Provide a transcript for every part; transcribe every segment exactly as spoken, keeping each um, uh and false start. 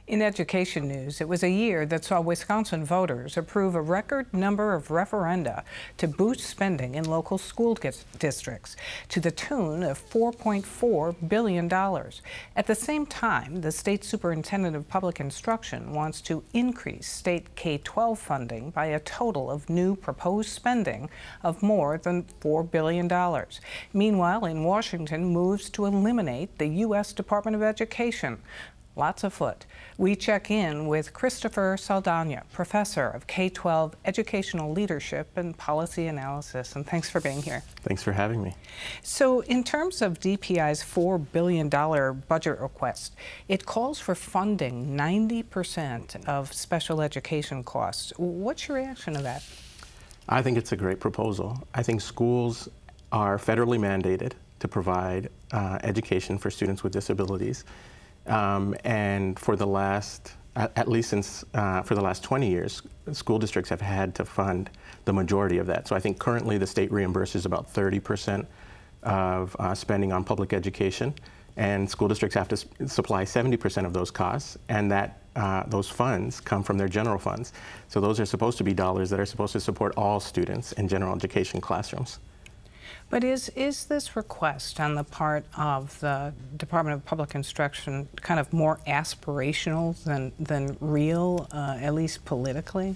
In education news, it was a year that saw Wisconsin voters approve a record number of referenda to boost spending in local school districts to the tune of four point four billion dollars. At the same time, the state superintendent of public instruction wants to increase state K twelve funding by a total of new proposed spending of more than four billion dollars. Meanwhile, in Washington, moves to eliminate the U S Department of Education. Lots afoot. We check in with Christopher Saldana, professor of K twelve Educational Leadership and Policy Analysis, and thanks for being here. Thanks for having me. So in terms of D P I's four billion dollars budget request, it calls for funding ninety percent of special education costs. What's your reaction to that? I think it's a great proposal. I think schools are federally mandated to provide uh, education for students with disabilities. Um, and for the last, at, at least since, uh, for the last twenty years, school districts have had to fund the majority of that. So I think currently the state reimburses about thirty percent of uh, spending on public education, and school districts have to s supply seventy percent of those costs, and that uh, those funds come from their general funds. So those are supposed to be dollars that are supposed to support all students in general education classrooms. But is, is this request on the part of the Department of Public Instruction kind of more aspirational than, than real, uh, at least politically?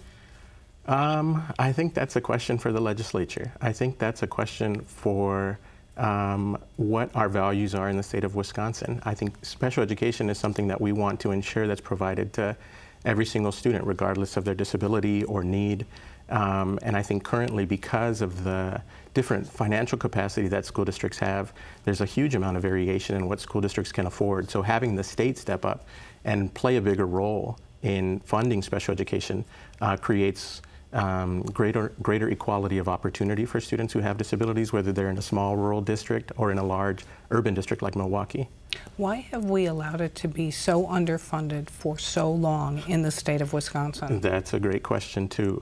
Um, I think that's a question for the legislature. I think that's a question for um, what our values are in the state of Wisconsin. I think special education is something that we want to ensure that's provided to every single student, regardless of their disability or need. Um, and I think currently, because of the different financial capacity that school districts have, there's a huge amount of variation in what school districts can afford. So having the state step up and play a bigger role in funding special education uh, creates um, greater, greater equality of opportunity for students who have disabilities, whether they're in a small rural district or in a large urban district like Milwaukee. Why have we allowed it to be so underfunded for so long in the state of Wisconsin? That's a great question, too.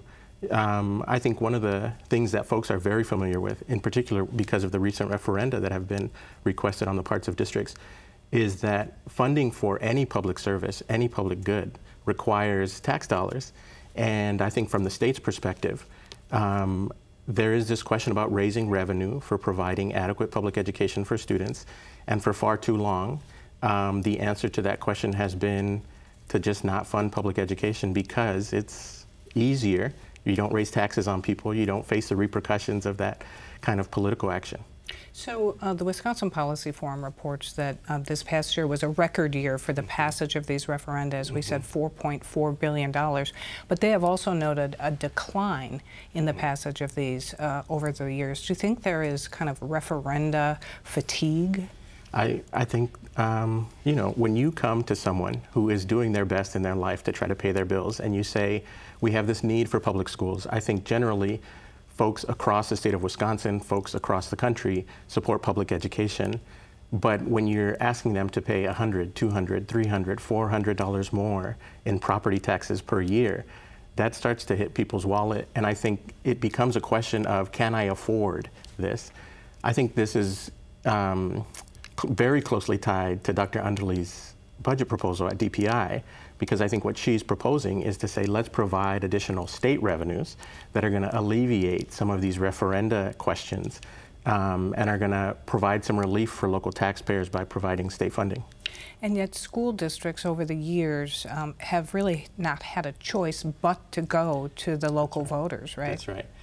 Um, I think one of the things that folks are very familiar with, in particular because of the recent referenda that have been requested on the parts of districts, is that funding for any public service, any public good, requires tax dollars. And I think from the state's perspective, um, there is this question about raising revenue for providing adequate public education for students. And for far too long, um, the answer to that question has been to just not fund public education because it's easier. You don't raise taxes on people. You don't face the repercussions of that kind of political action. So uh, the Wisconsin Policy Forum reports that uh, this past year was a record year for the passage of these referenda, as we mm-hmm. said, four point four billion dollars. But they have also noted a decline in the passage of these uh, over the years. Do you think there is kind of referenda fatigue? I, I think, um, you know, when you come to someone who is doing their best in their life to try to pay their bills and you say, we have this need for public schools, I think generally folks across the state of Wisconsin, folks across the country support public education. But when you're asking them to pay one hundred, two hundred, three hundred, four hundred dollars more in property taxes per year, that starts to hit people's wallet. And I think it becomes a question of, can I afford this? I think this is um, very closely tied to Doctor Underly's budget proposal at D P I, because I think what she's proposing is to say, let's provide additional state revenues that are going to alleviate some of these referenda questions um, and are going to provide some relief for local taxpayers by providing state funding. And yet school districts over the years um, have really not had a choice but to go to the local voters, right? That's right.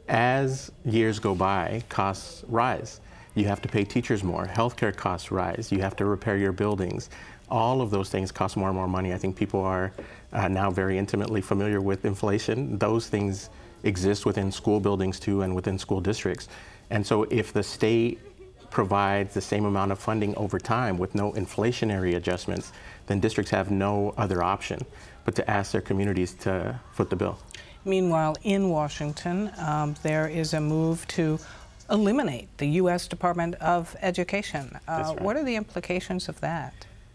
As years go by, costs rise. You have to pay teachers more, healthcare costs rise, you have to repair your buildings. All of those things cost more and more money. I think people are uh, now very intimately familiar with inflation. Those things exist within school buildings too and within school districts. And so if the state provides the same amount of funding over time with no inflationary adjustments, then districts have no other option but to ask their communities to foot the bill. Meanwhile, in Washington, um, there is a move to eliminate the U S Department of Education. Uh, That's right. What are the implications of that?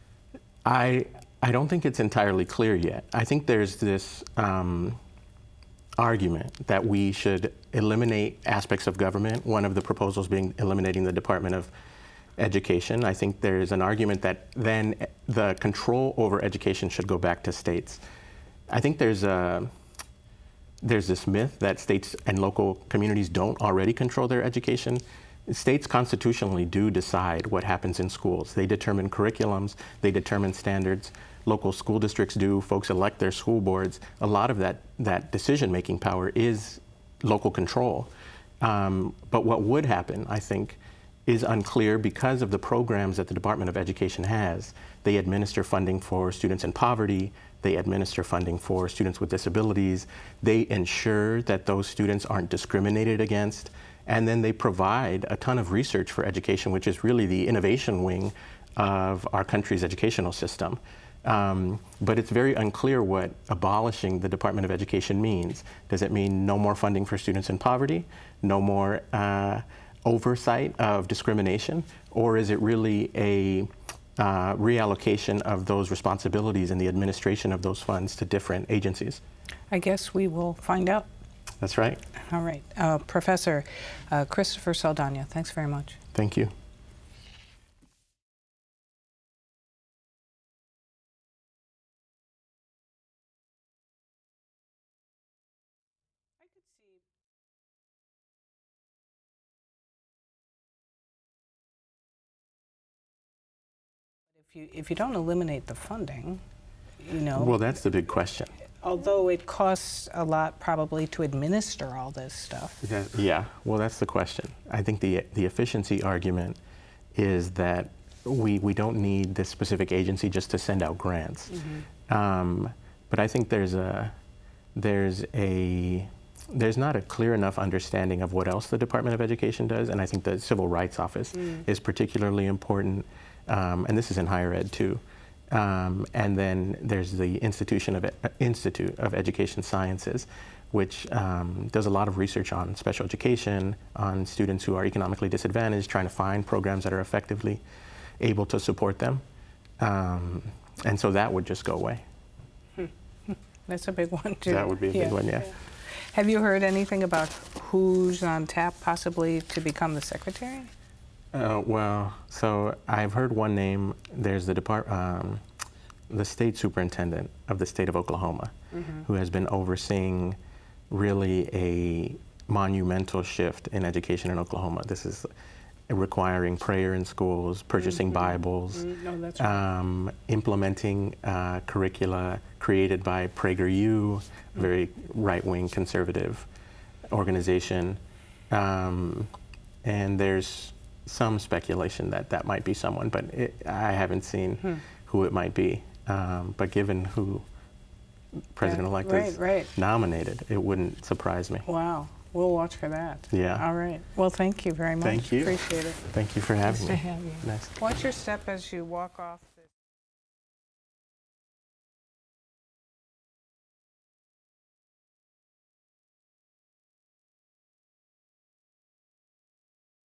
I, I don't think it's entirely clear yet. I think there's this um, argument that we should eliminate aspects of government, one of the proposals being eliminating the Department of education. I think there is an argument that then the control over education should go back to states. I think there's a there's this myth that states and local communities don't already control their education. States constitutionally do decide what happens in schools. They determine curriculums, they determine standards. Local school districts do, folks elect their school boards. A lot of that, that decision-making power is local control. Um, but what would happen, I think, is unclear because of the programs that the Department of Education has. They administer funding for students in poverty, they administer funding for students with disabilities, they ensure that those students aren't discriminated against, and then they provide a ton of research for education, which is really the innovation wing of our country's educational system. Um, but it's very unclear what abolishing the Department of Education means. Does it mean no more funding for students in poverty, no more uh, oversight of discrimination, or is it really a uh, reallocation of those responsibilities and the administration of those funds to different agencies? I guess we will find out. That's right. All right. Uh, Professor uh, Christopher Saldana, thanks very much. Thank you. If you, if you don't eliminate the funding, you know. Well, that's the big question. Although it costs a lot probably to administer all this stuff. That, yeah, well, that's the question. I think the, the efficiency argument is that we, we don't need this specific agency just to send out grants. Mm-hmm. um, but I think there's a, there's a, there's not a clear enough understanding of what else the Department of Education does, and I think the Civil Rights Office mm. is particularly important. Um, and this is in higher ed too. Um, and then there's the Institution of, uh, Institute of Education Sciences, which um, does a lot of research on special education, on students who are economically disadvantaged, trying to find programs that are effectively able to support them. Um, and so that would just go away. Hmm. That's a big one too. That would be a yeah. big one, yeah. yeah. Have you heard anything about who's on tap possibly to become the secretary? Uh, well, so I've heard one name. There's the depart, um, the state superintendent of the state of Oklahoma, mm-hmm. who has been overseeing really a monumental shift in education in Oklahoma. This is requiring prayer in schools, purchasing mm-hmm. Bibles, mm-hmm. no, that's right. um, implementing uh, curricula created by PragerU, a very right-wing conservative organization. Um, and there's some speculation that that might be someone, but it, I haven't seen hmm. who it might be. Um, but given who President-elect right, is right. nominated, it wouldn't surprise me. Wow. We'll watch for that. Yeah. All right. Well, thank you very much. Thank you. Appreciate it. Thank you for having nice me. To have you. Nice. Watch your step as you walk off.